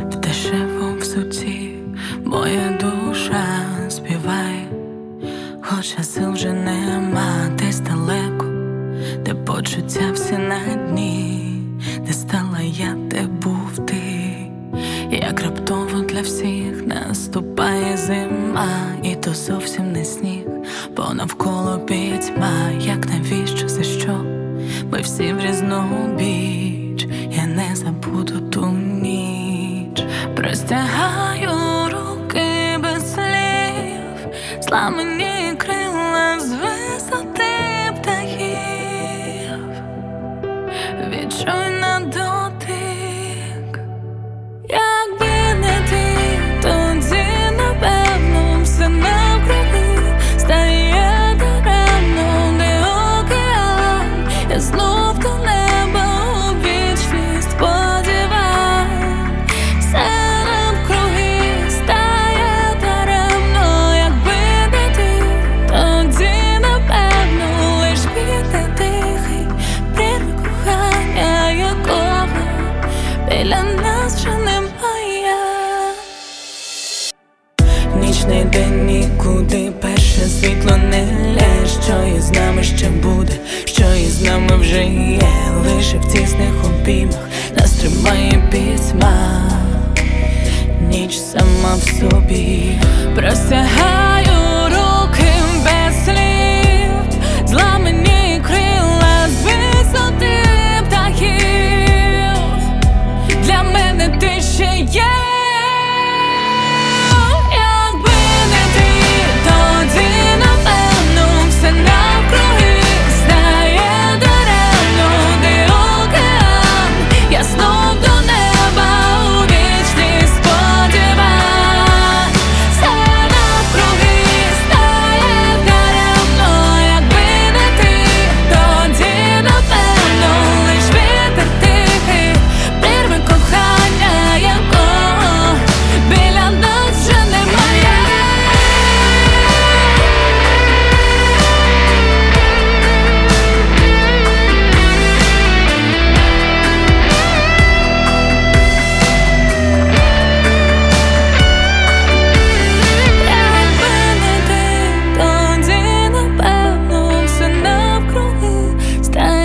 в дешевому взутті моя душа співає, хоча сил вже нема, десь далеко, де почуття всі на дні, де стала я, де був ти. Як раптово для всіх наступає зима, і то зовсім не сніг, бо навколо пітьма. Як навіщо, за що? Ми всі в різну біч, я не забуду ту ніч. Простягаю руки без слів, зламані крила з висоти птахів. Відчуй на дотик, якби не ти, тоді напевно все навкруги стає даремно, де океан, я знов до неба у вічність сподіваюсь. Все навкруги стає даремно, якби не ти, тоді напевно лиш піде тихий прірве кохання, якого біля нас вже немає. Нічний день нікуди, перше світло не лє. Що із нами ще буде, що із нами вже є. Лише в тісних обіймах нас тримає пітьма. Ніч сама в собі. Простягаю руки без слів, зламані крила з висоти птахів. Для мене ти ще є.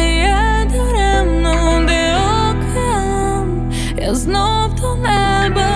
Знов до неба